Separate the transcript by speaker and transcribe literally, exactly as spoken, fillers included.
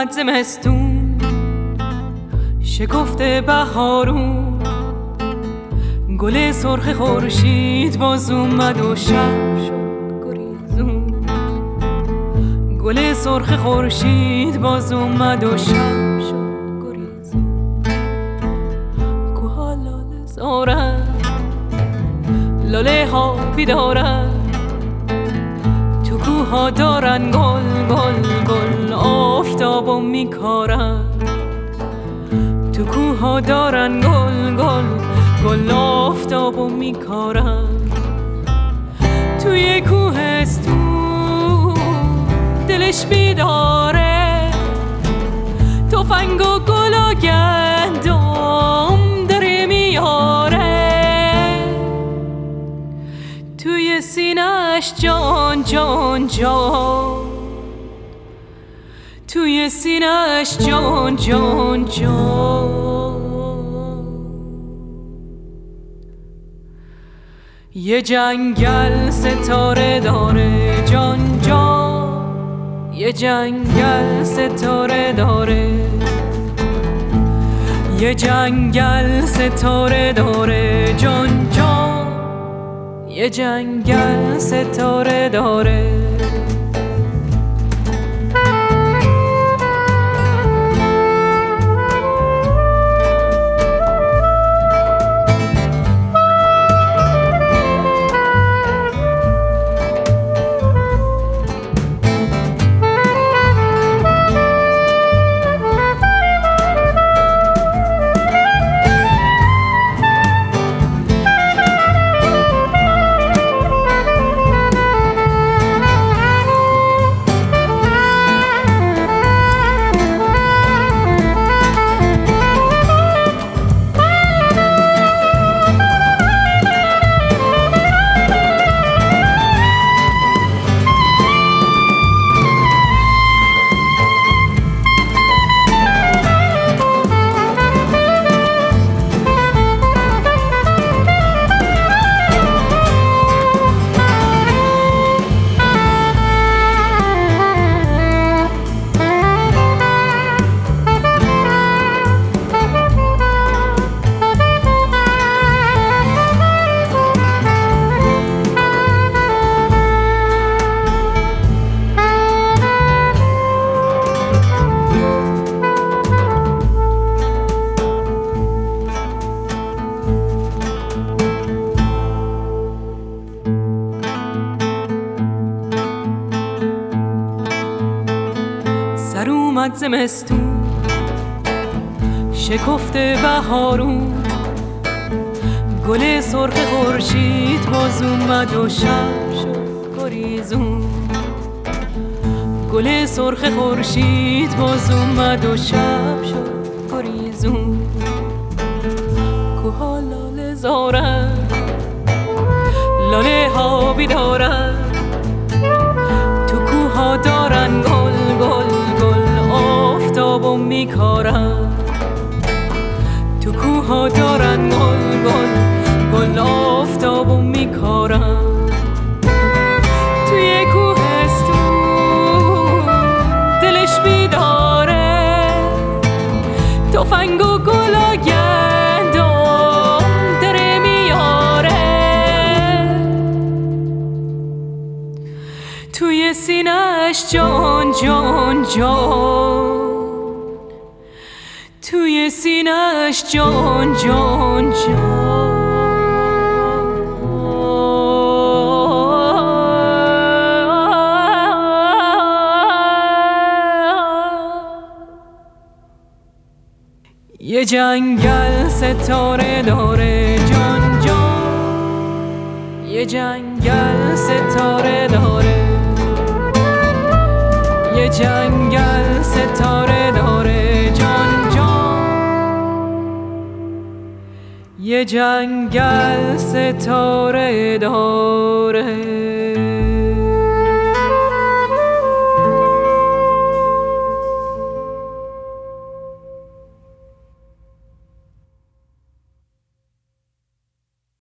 Speaker 1: اومد زمستون شکفته بهارون، گل سرخ خورشید باز اومد و شب شد گریزون. گل سرخ خورشید باز اومد و شب شد گریزون. کوها لاله زارن، لاله ها بیدارن، تو کوها دارن گل گل گل آفتابو میکارن. تو کوها دارن گل گل گل آفتابو میکارن. توی کوهستون دلش بیداره، تفنگ و گل و گندم داره میاره. توی سینه‌اش جان جان جان، توی سینه‌اش جان جان جان. یه جنگل ستاره داره جان جان، یه جنگل ستاره داره. یه جنگل ستاره داره جان جان، یه جنگل ستاره داره. سر اومد زمستون شکفته بهارون، گل سرخ خورشید باز اومد و شب شد گریزون. گل سرخ خورشید باز اومد و شب شد گریزون. کوها لاله زارن، لاله ها بیدارن، تو کوها دارن گل گل آفتابو میکارن. تو کوها دارن گل گل گل آفتابو میکارن. توی کوهستون دلش بیداره، تفنگ و گل و گندم داره میاره. توی سینه‌اش جان جان جان، توی سینه‌اش جان جان جان. یه جنگل ستاره داره جان جان، یه جنگل ستاره داره. یه جنگل ستاره داره جان جان، یه جنگل ستاره داره.